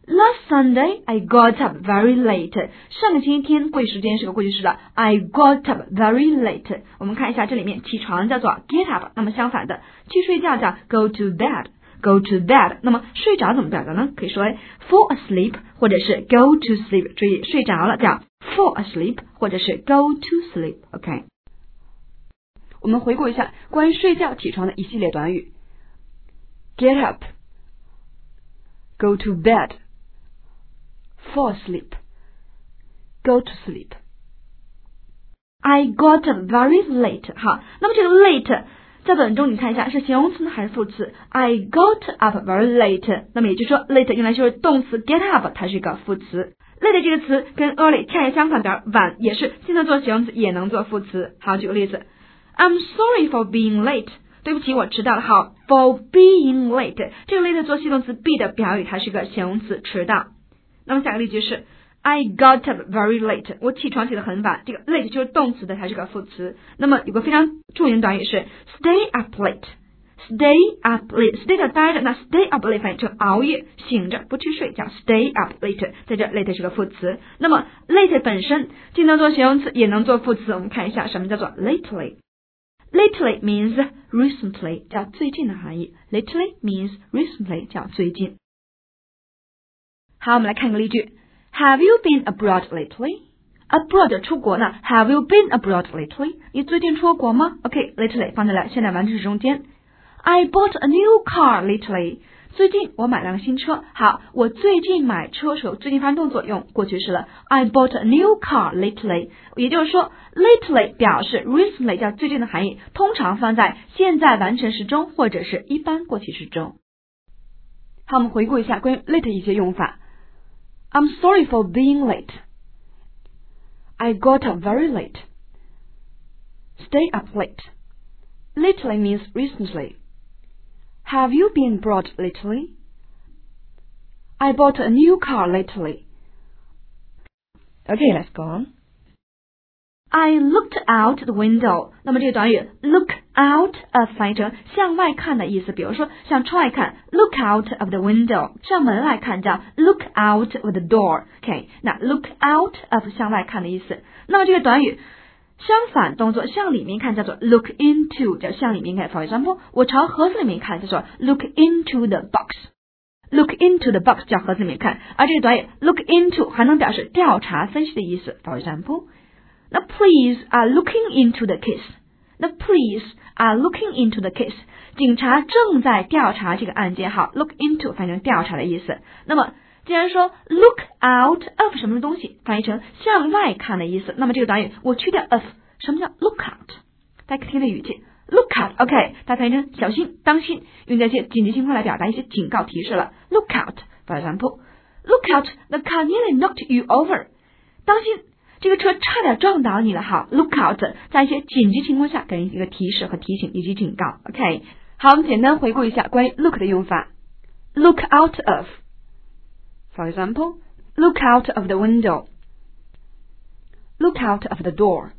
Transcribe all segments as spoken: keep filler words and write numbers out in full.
Last Sunday, I got up very late. 上个星期天过去时间是个过去式的 I got up very late. 我们看一下这里面起床叫做 get up， 那么相反的去睡觉叫 go to bed。Go to bed， 那么睡着怎么表达呢？可以说为 fall asleep 或者是 go to sleep。 注意睡着了叫 fall asleep 或者是 go to sleep。 OK， 我们回顾一下关于睡觉起床的一系列短语。 Get up, Go to bed, Fall asleep, Go to sleep。 I got up very late。 好，那么这个 late在本中你看一下是形容词呢还是副词？ I got up very late， 那么也就是说 late 用来就是动词 get up， 它是一个副词。 late 这个词跟 early 恰恰相反的，晚也是既能做形容词也能做副词。好，举个例子， I'm sorry for being late， 对不起我迟到了。好， for being late 这个 late 做系动词 be 的表语，它是一个形容词迟到。那么下个例句是I got up very late， 我起床起得很晚，这个 late 就是动词的，它是个副词。那么有个非常著名的短语是 stay up late， stay up late， stay 的待着，那 stay up late 翻译成熬夜醒着不去睡叫 stay up late， 在这 late 是个副词。那么 late 本身既能做形容词也能做副词，我们看一下什么叫做 lately。 lately means recently， 叫最近的含义， lately means recently 叫最近。好，我们来看个例句，Have you been abroad lately? Abroad 出国呢 Have you been abroad lately? 你最近出国吗 OK, lately 放在了现在完成时中间。I bought a new car lately. 最近我买了个新车。好，我最近买车时候最近发生动作用过去式了 I bought a new car lately. 也就是说 lately 表示 recently 叫最近的含义，通常放在现在完成时中或者是一般过去时中。 好，我们回顾一下关于 late 一些用法。I'm sorry for being late. I got up very late. Stay up late. Lately means recently. Have you been abroad lately? I bought a new car lately. Okay, let's go on. I looked out the window. 那么这个短语 look out of 翻译成向外看的意思，比如说向窗外看 look out of the window， 向门外看叫 look out of the door。 OK， 那 look out of 向外看的意思。那么这个短语相反动作向里面看叫做 look into， 叫向里面看。For example， 我朝盒子里面看叫做 look into the box。Look into the box 叫盒子里面看，而这个短语 look into 还能表示调查分析的意思。For example，那 police are looking into the case。 那 police are looking into the case， 警察正在调查这个案件。好， look into 翻译成调查的意思。那么既然说 look out of 什么东西翻译成向外看的意思，那么这个短语我去掉 of， 什么叫 look out？ 大家可以听的语气 look out OK， 大家翻译成小心当心，用在一些紧急情况来表达一些警告提示了。 look out For example， look out the car nearly knocked you over， 当心这个车差点撞倒你了。好， look out 在一些紧急情况下给人一个提示和提醒以及警告。 OK， 好，我们简单回顾一下关于 look 的用法。 Look out of For example, look out of the window. Look out of the door.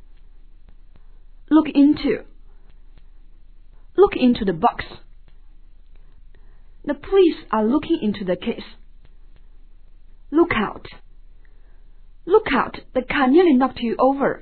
Look into Look into the box. The police are looking into the case. Look out Look out, the car nearly knocked you over.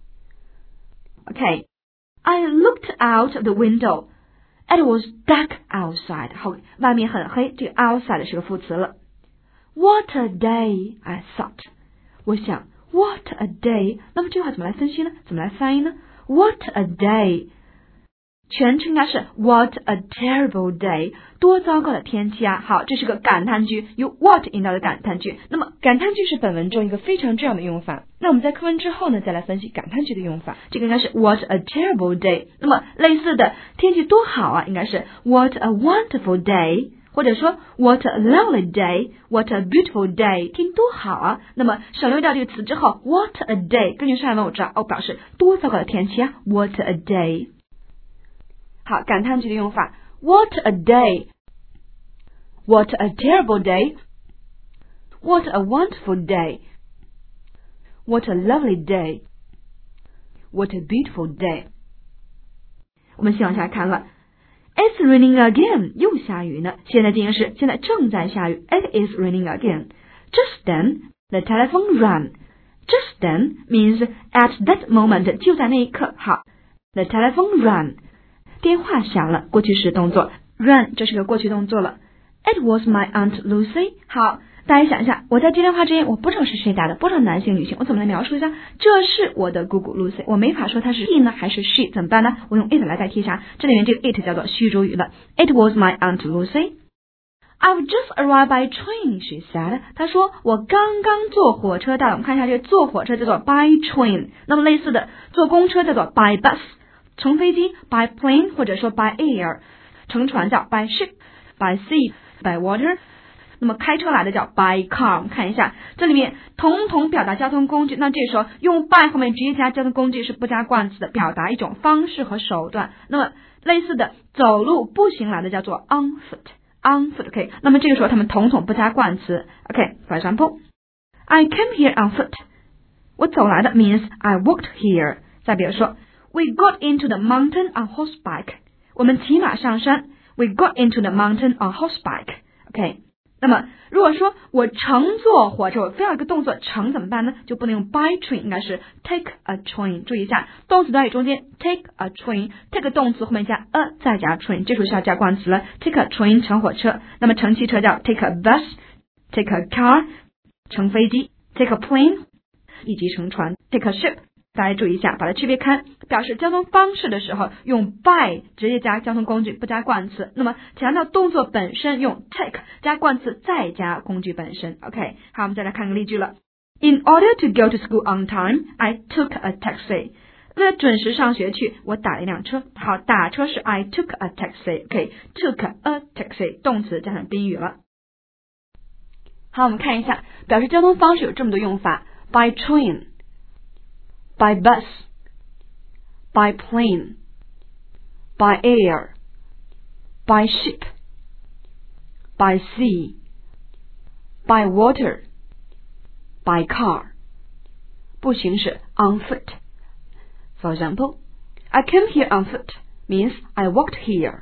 Okay, I looked out of the window. It was dark outside. 好，外面很黑，这个 outside 是个副词了。What a day, I thought. 我想 What a day. 那么这句话怎么来分析呢？怎么来翻译呢？ What a day. 全称应该是 What a terrible day， 多糟糕的天气啊！好，这是个感叹句，由 what 引导的感叹句。那么感叹句是本文中一个非常重要的用法。那我们在课文之后呢，再来分析感叹句的用法。 这个应该是 What a terrible day。那么类似的天气多好啊，应该是 What a wonderful day， 或者说 What a lovely day，What a beautiful day， 天多好啊。那么省略掉这个词之后 ，What a day， 根据上一文我知道哦，表示多糟糕的天气啊 ，What a day。 好，感叹句的用法 What a day What a terrible day What a wonderful day What a lovely day What a beautiful day。 我们先往下看了 It's raining again. 又下雨呢。现在进行时，现在正在下雨。It is raining again. Just then, the telephone rang. Just then means at that moment. 就在那一刻。好 ，the telephone rang. 电话响了，过去时动作。rang 这是个过去动作了。It was my aunt Lucy. 好。大家想一下，我在接电话之前，我不知道是谁打的，不知道男性女性，我怎么来描述一下？这是我的姑姑 Lucy， 我没法说她是 he 呢还是 she， 怎么办呢？我用 it 来代替啥？这里面这个 it 叫做虚主语了。It was my aunt Lucy. I've just arrived by train, she said. 她说我刚刚坐火车到。我们看一下这个坐火车叫做 by train， 那么类似的坐公车叫做 by bus， 乘飞机 by plane 或者说 by air， 乘船叫 by ship，by sea，by water。那么开车来的叫 by car， 我们看一下，这里面统统表达交通工具，那这时候用 by 后面直接加交通工具是不加冠词的，表达一种方式和手段。那么类似的走路步行来的叫做 on foot，on foot OK， 那么这个时候他们统统不加冠词 OK。For example, I came here on foot， 我走来的 means I walked here。再比如说 We got into the mountain on horseback， 我们骑马上山 We got into the mountain on horseback OK。那么如果说我乘坐火车，我非要一个动作乘怎么办呢？就不能用 by train， 应该是 take a train。注意一下动词短语中间 take a train， take 动词后面加 a 再加 train， 这时候是要加冠词了。take a train 乘火车，那么乘汽车叫 take a bus， take a car 乘飞机 take a plane 以及乘船 take a ship。大家注意一下，把它区别开，表示交通方式的时候用 by 直接加交通工具，不加冠词。那么强调动作本身用 take 加冠词再加工具本身。OK， 好，我们再来看个例句了。In order to go to school on time, I took a taxi. 为了准时上学去，我打了一辆车。好，打车是 I took a taxi。OK，took a taxi 动词加上宾语了。 好，我们看一下，表示交通方式有这么多用法 ：by train。By bus, by plane, by air, by ship, by sea, by water, by car. 步行是 on foot. For example, I came here on foot means I walked here.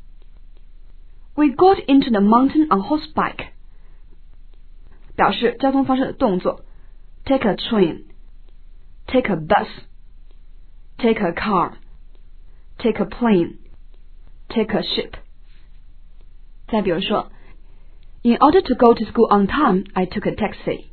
We got into the mountain on horseback. 表示交通方式的动作 take a train.Take a bus, take a car, take a plane, take a ship. 再比如说 In order to go to school on time, I took a taxi.